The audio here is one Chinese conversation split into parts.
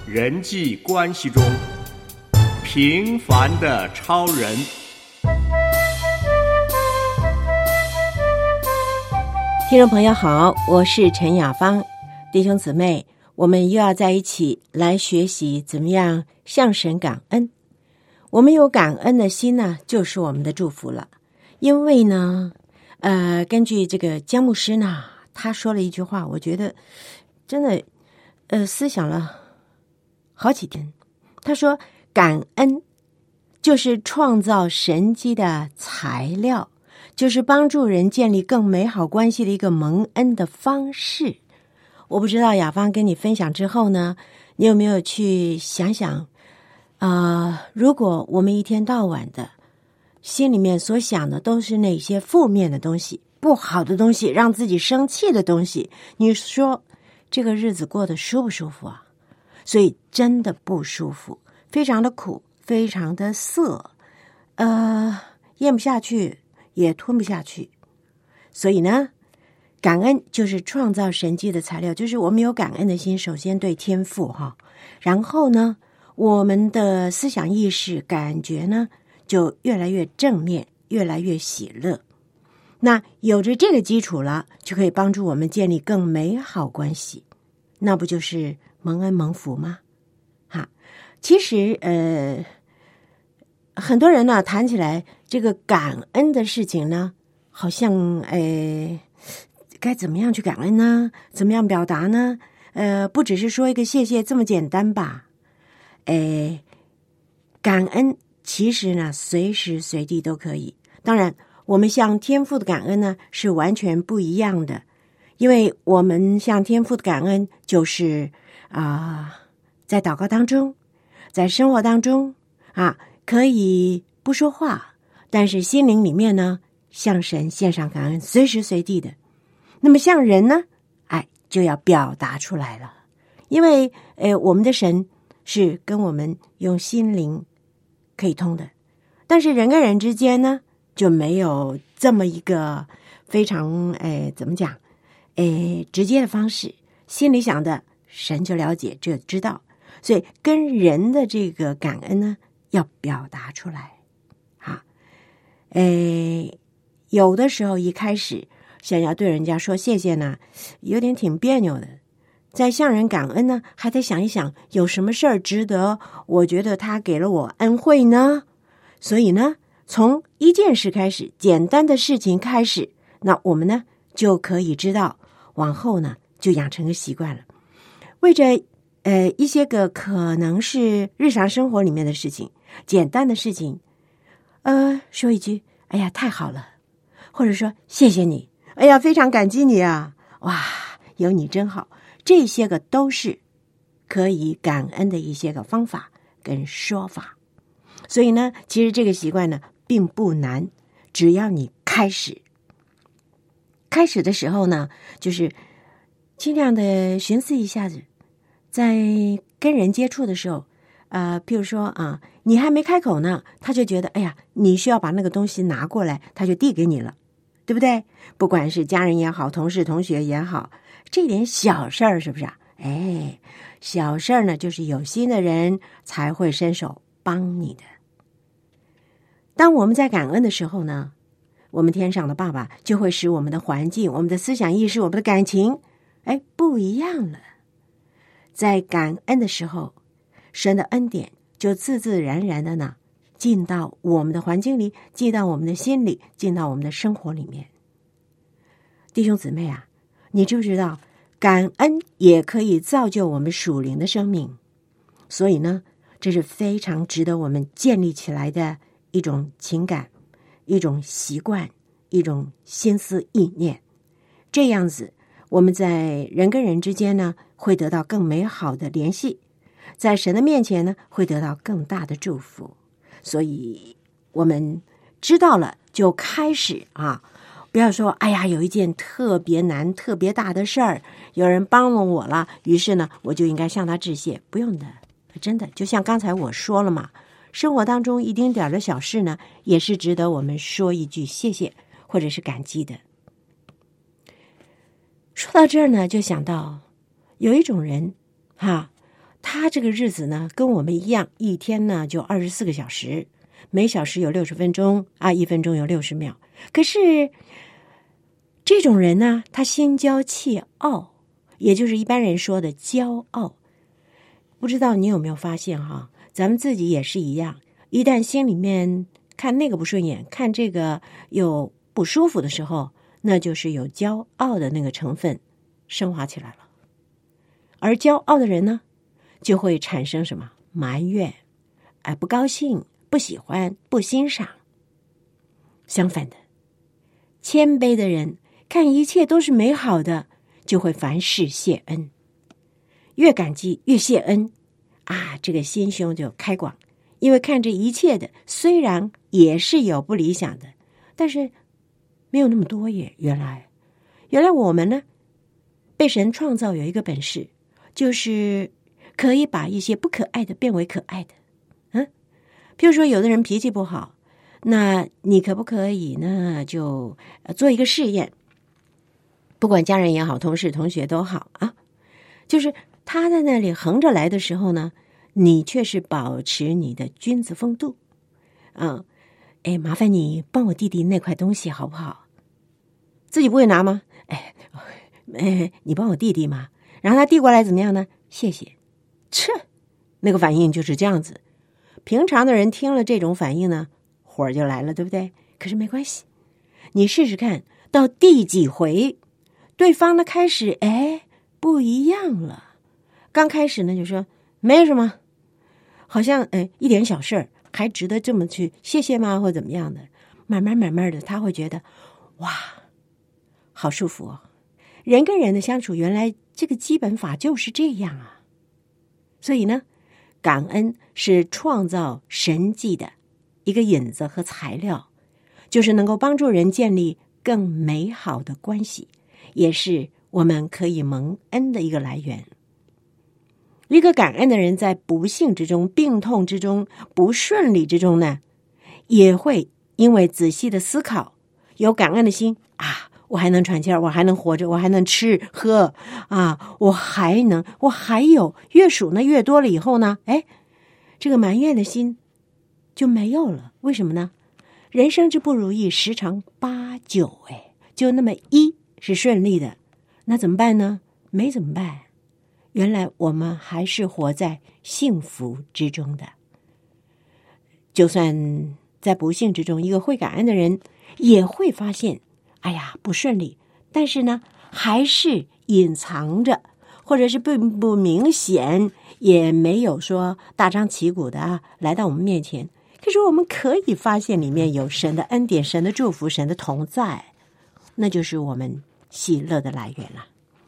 人际关系中平凡的超人。 听众朋友好，我是陈雅芳，弟兄姊妹，我们又要在一起来学习怎么样向神感恩。我们有感恩的心呢，就是我们的祝福了。因为呢，根据这个江牧师呢，他说了一句话，我觉得真的，思想了好几天。他说，感恩就是创造神迹的材料，就是帮助人建立更美好关系的一个蒙恩的方式。我不知道雅芳跟你分享之后呢，你有没有去想想，如果我们一天到晚的心里面所想的都是那些负面的东西、不好的东西、让自己生气的东西，你说这个日子过得舒不舒服啊？所以真的不舒服，非常的苦，非常的涩，咽不下去，也吞不下去。所以呢，感恩就是创造神迹的材料，就是我们有感恩的心，首先对天父哈，然后呢，我们的思想意识、感觉呢，就越来越正面，越来越喜乐。那有着这个基础了，就可以帮助我们建立更美好关系，那不就是蒙恩蒙福吗？哈，其实很多人呢谈起来这个感恩的事情呢，好像该怎么样去感恩呢？怎么样表达呢？不只是说一个谢谢这么简单吧？感恩其实呢随时随地都可以。当然，我们向天父的感恩呢是完全不一样的，因为我们向天父的感恩就是在祷告当中，在生活当中可以不说话，但是心灵里面呢向神献上感恩，随时随地的。那么向人呢，就要表达出来了，因为我们的神是跟我们用心灵可以通的，但是人跟人之间呢就没有这么一个非常怎么讲直接的方式，心里想的神就了解，就知道，所以跟人的这个感恩呢要表达出来有的时候一开始想要对人家说谢谢呢，有点挺别扭的。在向人感恩呢，还得想一想有什么事儿值得我觉得他给了我恩惠呢。所以呢，从一件事开始，简单的事情开始，那我们呢就可以知道，往后呢就养成个习惯了。为着一些个可能是日常生活里面的事情，简单的事情，说一句哎呀太好了，或者说谢谢你，哎呀非常感激你啊，哇有你真好，这些个都是可以感恩的一些个方法跟说法。所以呢，其实这个习惯呢并不难，只要你开始的时候呢，就是尽量的寻思一下子，在跟人接触的时候，譬如说你还没开口呢，他就觉得哎呀你需要把那个东西拿过来，他就递给你了，对不对？不管是家人也好，同事同学也好，这点小事儿是不是小事儿呢就是有心的人才会伸手帮你的。当我们在感恩的时候呢，我们天上的爸爸就会使我们的环境、我们的思想意识、我们的感情不一样了。在感恩的时候，神的恩典就自自然然的呢进到我们的环境里，进到我们的心里，进到我们的生活里面。弟兄姊妹你知不知道感恩也可以造就我们属灵的生命？所以呢，这是非常值得我们建立起来的一种情感，一种习惯，一种心思意念。这样子我们在人跟人之间呢会得到更美好的联系，在神的面前呢会得到更大的祝福。所以我们知道了就开始不要说哎呀有一件特别难特别大的事儿，有人帮了我了，于是呢我就应该向他致谢。不用的，真的就像刚才我说了嘛，生活当中一丁点的小事呢也是值得我们说一句谢谢或者是感激的。说到这儿呢，就想到有一种人他这个日子呢，跟我们一样，一天呢就24个小时，每小时有60分钟啊，1分钟有60秒。可是这种人呢，他心骄气傲，也就是一般人说的骄傲。不知道你有没有发现哈，咱们自己也是一样，一旦心里面看那个不顺眼，看这个有不舒服的时候，那就是有骄傲的那个成分升华起来了。而骄傲的人呢，就会产生什么埋怨，不高兴，不喜欢，不欣赏。相反的，谦卑的人看一切都是美好的，就会凡事谢恩，越感激越谢恩啊，这个心胸就开广。因为看这一切的虽然也是有不理想的，但是没有那么多耶。原来我们呢，被神创造有一个本事，就是可以把一些不可爱的变为可爱的。譬如说有的人脾气不好，那你可不可以呢就做一个试验，不管家人也好，同事同学都好啊，就是他在那里横着来的时候呢，你却是保持你的君子风度麻烦你帮我弟弟那块东西好不好？自己不会拿吗？你帮我弟弟嘛。然后他递过来怎么样呢？谢谢。那个反应就是这样子。平常的人听了这种反应呢，火就来了，对不对？可是没关系，你试试看，到第几回，对方呢开始不一样了。刚开始呢就说没什么，好像一点小事儿还值得这么去谢谢吗，或怎么样的。慢慢的他会觉得哇，好舒服哦。人跟人的相处，原来这个基本法就是这样啊。所以呢，感恩是创造神迹的一个引子和材料，就是能够帮助人建立更美好的关系，也是我们可以蒙恩的一个来源。一个感恩的人，在不幸之中、病痛之中、不顺利之中呢，也会因为仔细的思考，有感恩的心啊，我还能喘气儿，我还能活着，我还能吃喝啊，我还有，越数呢越多了以后呢，这个埋怨的心就没有了。为什么呢？人生之不如意，十常八九，就那么一是顺利的，那怎么办呢？没怎么办？原来我们还是活在幸福之中的。就算在不幸之中，一个会感恩的人也会发现，不顺利，但是呢，还是隐藏着，或者是并不明显，也没有说大张旗鼓的来到我们面前。可是我们可以发现里面有神的恩典、神的祝福、神的同在，那就是我们喜乐的来源了。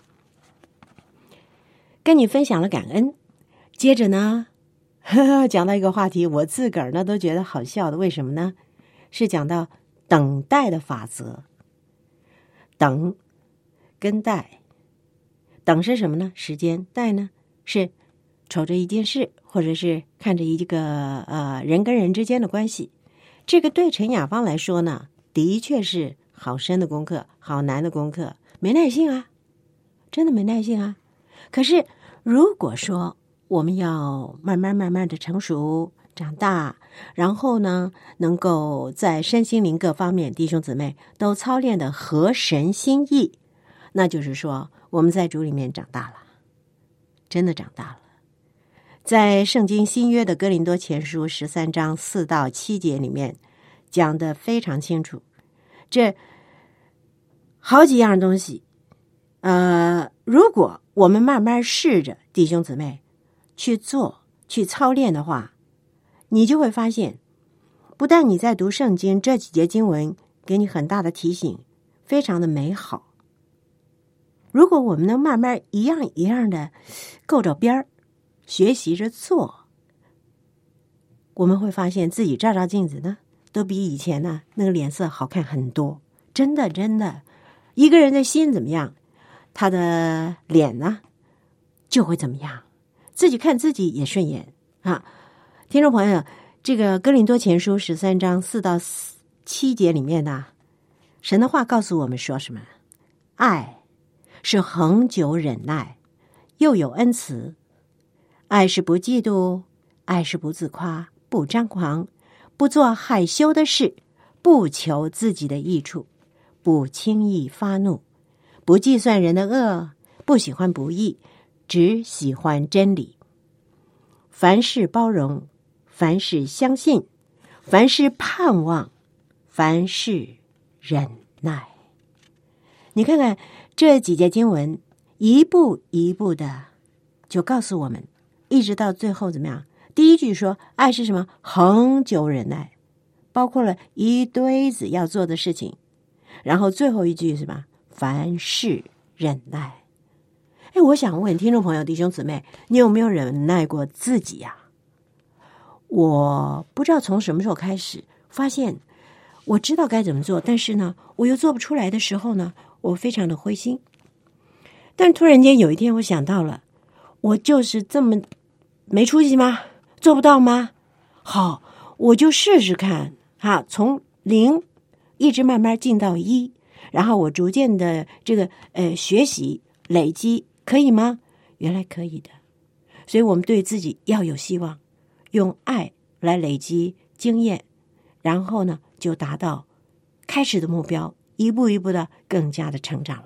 跟你分享了感恩，接着呢讲到一个话题，我自个儿呢都觉得好笑的。为什么呢？是讲到等待的法则。等跟待，等是什么呢？时间。待呢是瞅着一件事，或者是看着一个人跟人之间的关系。这个对陈雅芳来说呢，的确是好深的功课，好难的功课，没耐性啊，真的没耐性啊。可是如果说我们要慢慢的成熟长大，然后呢能够在身心灵各方面弟兄姊妹都操练的合神心意，那就是说我们在主里面长大了，真的长大了。在圣经新约的哥林多前书13章4到7节里面讲得非常清楚，这好几样东西如果我们慢慢试着弟兄姊妹去做去操练的话，你就会发现，不但你在读圣经这几节经文给你很大的提醒，非常的美好。如果我们能慢慢一样一样的够着边儿学习着做，我们会发现自己照照镜子呢，都比以前呢那个脸色好看很多。真的，一个人的心怎么样，他的脸呢就会怎么样，自己看自己也顺眼啊。听众朋友，这个哥林多前书13章4到7节里面呢，神的话告诉我们说什么？爱是恒久忍耐，又有恩慈。 爱是不嫉妒，爱是不自夸，不张狂，不做害羞的事，不求自己的益处，不轻易发怒，不计算人的恶，不喜欢不义，只喜欢真理。凡事包容，凡事相信，凡事盼望，凡事忍耐。你看看这几节经文，一步一步的就告诉我们，一直到最后怎么样？第一句说爱是什么？恒久忍耐，包括了一堆子要做的事情。然后最后一句是什么？凡事忍耐。哎，我想问听众朋友弟兄姊妹，你有没有忍耐过自己呀？我不知道从什么时候开始发现我知道该怎么做，但是呢我又做不出来的时候呢，我非常的灰心。但突然间有一天我想到了，我就是这么没出息吗？做不到吗？好，我就试试看哈，从0一直慢慢进到1，然后我逐渐的这个学习累积，可以吗？原来可以的。所以我们对自己要有希望，用爱来累积经验，然后呢就达到开始的目标，一步一步的更加的成长了。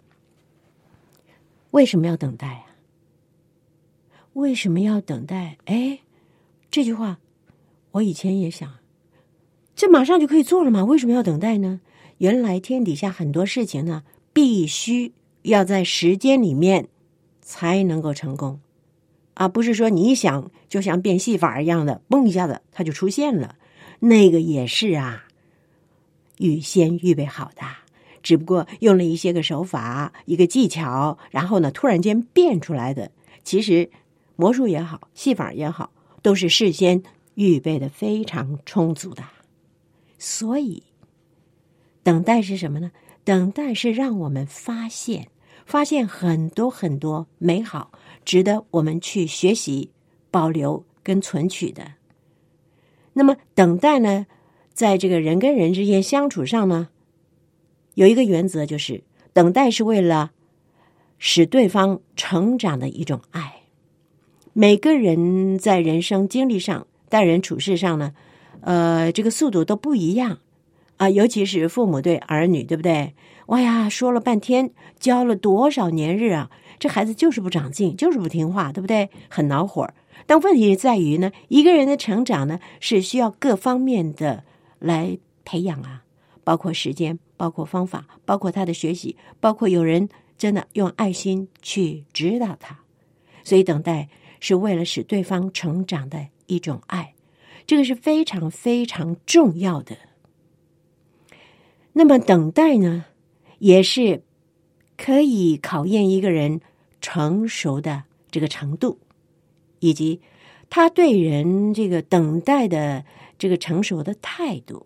为什么要等待啊？为什么要等待？哎，这句话我以前也想，这马上就可以做了吗？为什么要等待呢？原来天底下很多事情呢，必须要在时间里面才能够成功啊！不是说你一想就像变戏法一样的，嘣一下子它就出现了，那个也是啊，预先预备好的，只不过用了一些个手法，一个技巧，然后呢突然间变出来的。其实魔术也好，戏法也好，都是事先预备的非常充足的。所以等待是什么呢？等待是让我们发现很多很多美好，值得我们去学习、保留跟存取的。那么等待呢，在这个人跟人之间相处上呢，有一个原则，就是等待是为了使对方成长的一种爱。每个人在人生经历上、待人处事上呢，这个速度都不一样啊，尤其是父母对儿女，对不对？哇呀，说了半天，教了多少年日啊，这孩子就是不长进，就是不听话，对不对？很恼火。但问题在于呢，一个人的成长呢，是需要各方面的来培养啊，包括时间，包括方法，包括他的学习，包括有人真的用爱心去指导他。所以等待是为了使对方成长的一种爱，这个是非常非常重要的。那么等待呢，也是可以考验一个人成熟的这个程度，以及他对人这个等待的这个成熟的态度。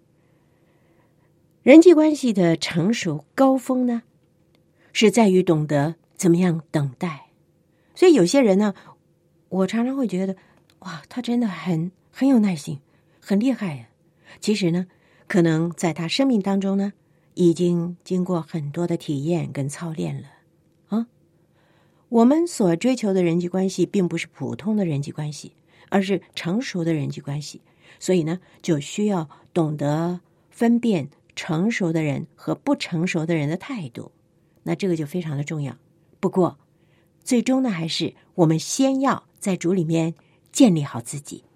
人际关系的成熟高峰呢，是在于懂得怎么样等待。所以有些人呢，我常常会觉得，哇，他真的很有耐心，很厉害呀。其实呢，可能在他生命当中呢，已经经过很多的体验跟操练了啊。我们所追求的人际关系并不是普通的人际关系，而是成熟的人际关系。所以呢，就需要懂得分辨成熟的人和不成熟的人的态度，那这个就非常的重要。不过最终呢，还是我们先要在主里面建立好自己。